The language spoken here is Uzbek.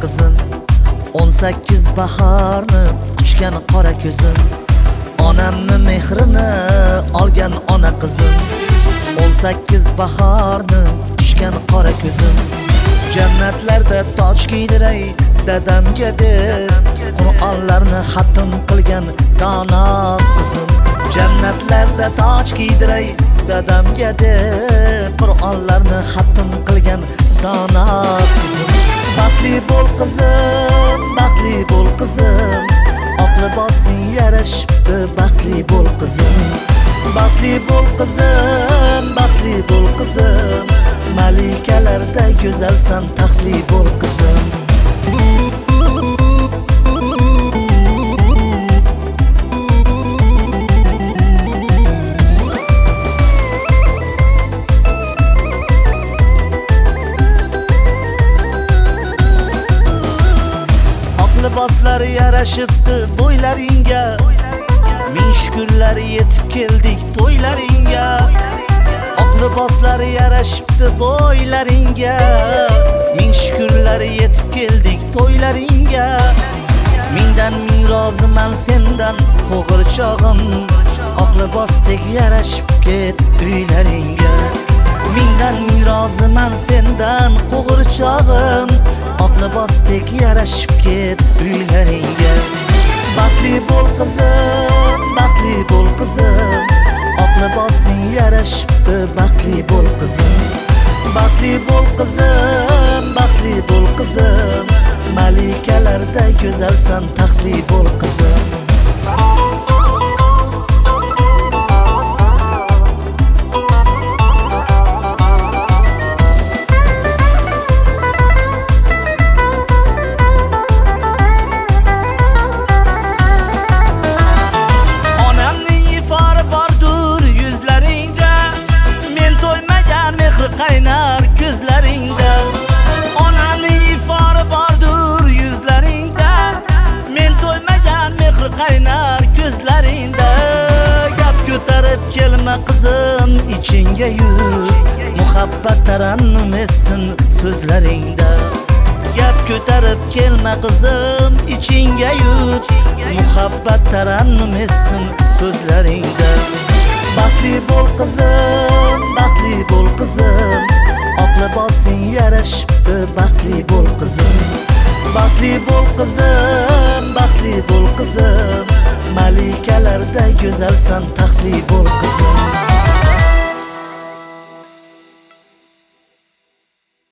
qizim, 18 bahorni quchgan qora ko'zim, onamni mehrini olgan ona qizim, 18 bahorni quchgan qora ko'zim, jannatlarda toj kiydiray dadamga deb Qur'onlarni xatm qilgan dono qizim, jannatlarda toj kiydiray dadamga deb Qur'onlarni xatm qilgan dono qizim. Baxtli bo'l qizim, baxtli bo'l qizim, oq libosing yarashibdi, baxtli bo'l qizim. Baxtli bo'l qizim, baxtli bo'l qizim, malikalarda go'zalsan, taxtli bo'l qizim. Liboslar yarashibdi bo'ylaringga, ming shukrlar yetib keldik to'ylaringga. Oq liboslar yarashibdi bo'ylaringga, ming shukrlar yetib keldik to'ylaringga. Mingdan ming roziman sendan qo'g'irchog'im, oq libosdek yarashib ket uylaringga. Mingdan ming roziman sendan qo'g'irchog'im, oq libosdek yarashib ket uylaringga. Baxtli bo'l qizim, baxtli bo'l qizim, oq libosing yarashibdi, baxtli bo'l qizim. Baxtli bo'l qizim, baxtli bo'l qizim, malikalarda go'zalsan, taxtli bo'l qizim. Qaynar ko'zlaringda, onaning ifori bordur yuzlaringda, men to'ymagan mehr qaynar ko'zlaringda. Gap ko'tarib kelma qizim, ichingga yut, muhabbat tarannum etsin so'zlaringda. Gap ko'tarib kelma qizim, ichingga yut, muhabbat tarannum etsin so'zlaringda. Baxtli bo'l qizim, baxtli bo'l qizim, oq libosing yarashibdi, baxtli bo'l qizim. Baxtli bo'l qizim, baxtli bo'l qizim, malikalarda go'zalsan, taxtli bo'l qizim.